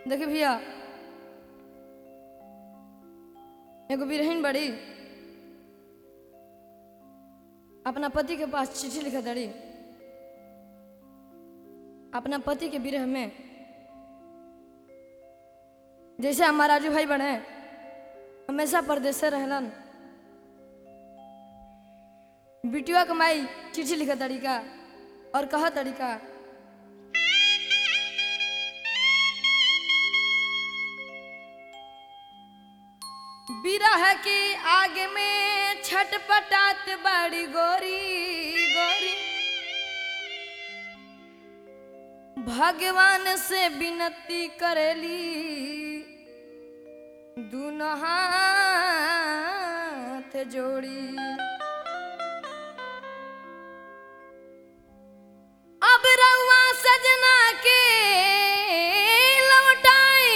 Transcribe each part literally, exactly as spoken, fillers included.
देखिए भैया, एगो बिरहीन बड़ी अपना पति के पास चिट्ठी लिखा दड़ी। अपना पति के विरह में जैसे हमारा राजू भाई बने हमेशा परदेश से रहलन, बिटिया कमाई चिट्ठी लिखा तरीका और कहा तरीका बिरह के आगे में छटपटात बड़ी गोरी गोरी, भगवान से विनती करेली दोनों हाथ जोड़ी। अब रउआ सजना के लौटाई,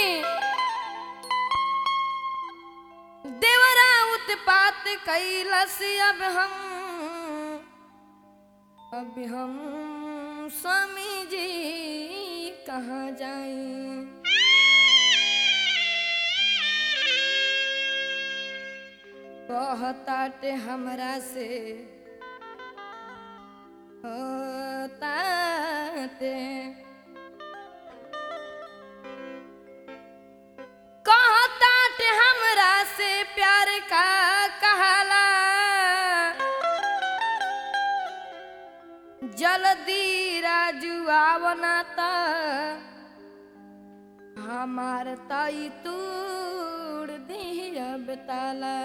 देवरा उत्पात कैलस। अब हम अब हम स्वामी जी कहाँ जाएं। कहताटे हमरा से ताते कहताटे हमरा से प्यार का कहला, जल्दी राजू आवना ता हमार ताई तूड़ दिया बताला।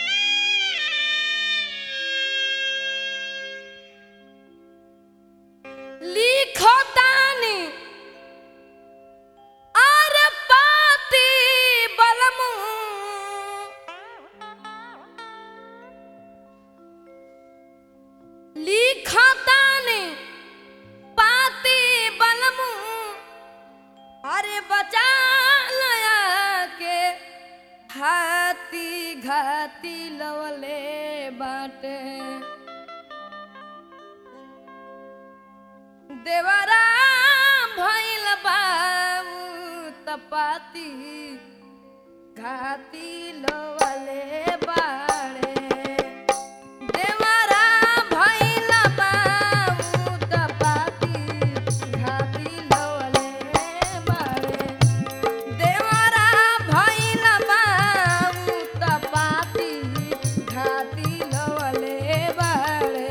लिखो तानी आर पाती बलमू, लिखो तानी पाती बलमू, अरे बचा लया के हाथी घाती लवले बाटे। देवरा भइल बाबू तपाती घाती लवले बाड़े। देवरा भइल बाबू तपाती घाती लवले बाड़े। देवरा भइल बाबू तपाती घाती लवले बाड़े।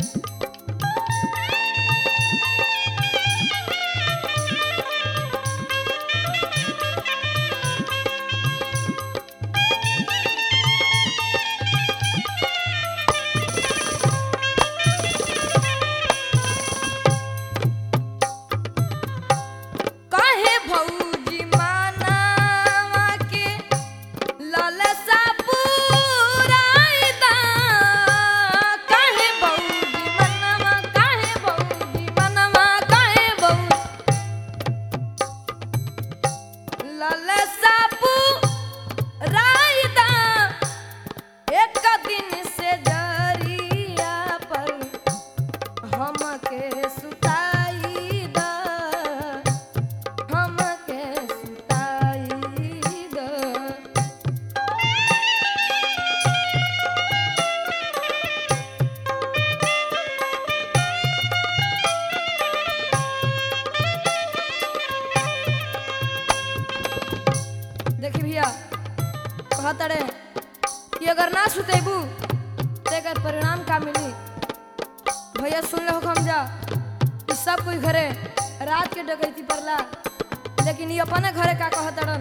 देखिए भैया, कहतड़े कि अगर ना सुतेबू तो एकर परिणाम का मिली। भैया सुन लो हम जा कि सब कोई घरे रात के डकैती पड़ला, लेकिन ये अपने घरे का कहतड़न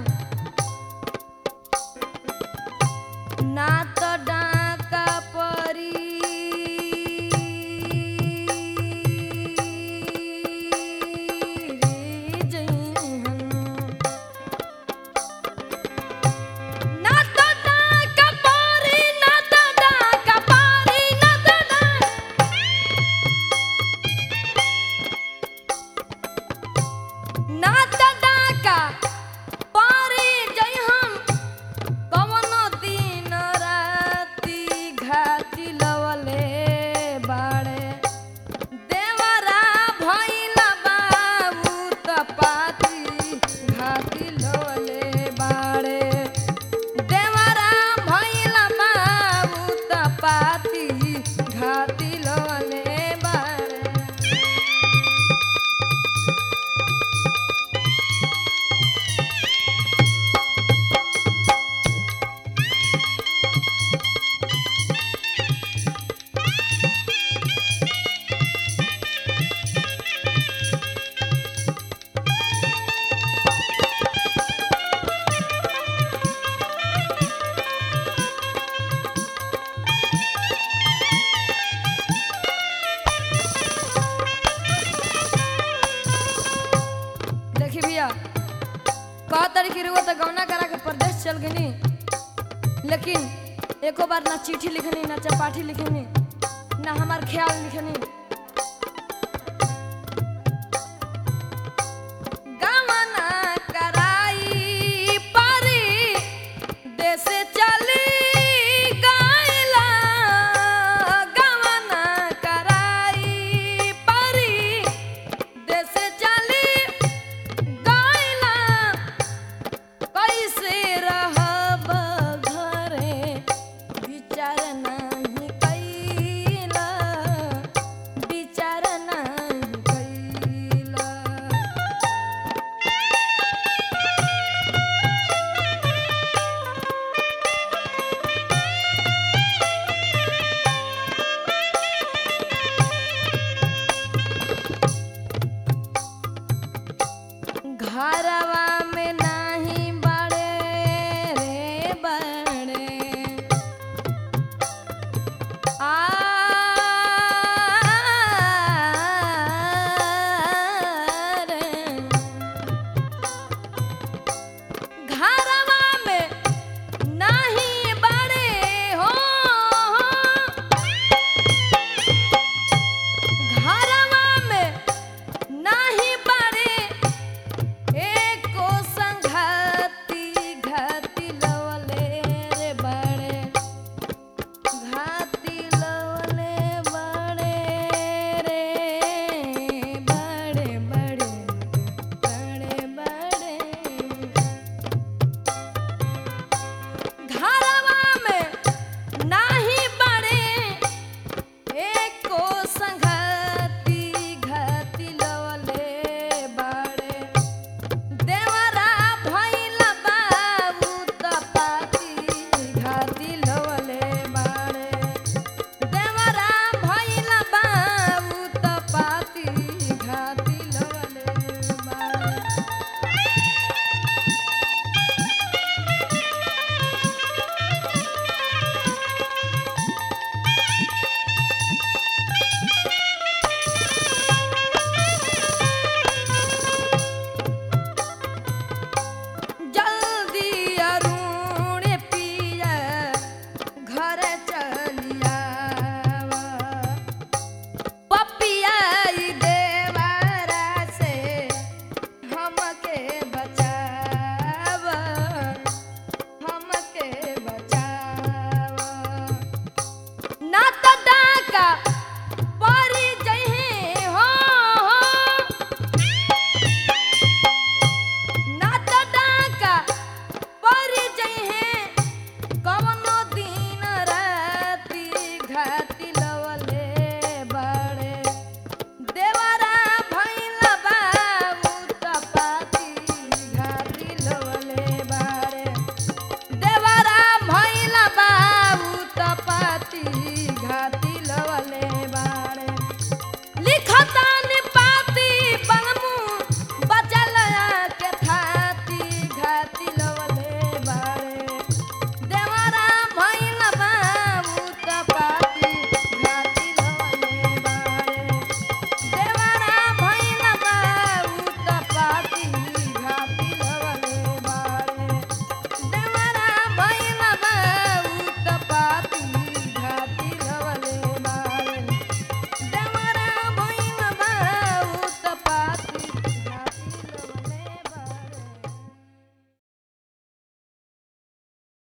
ना तो डाका परी कवनो दिन रात चल गई, लेकिन एको बार ना चिट्ठी लिखनी, ना चपाटी लिखनी, ना हमार ख्याल लिखनी।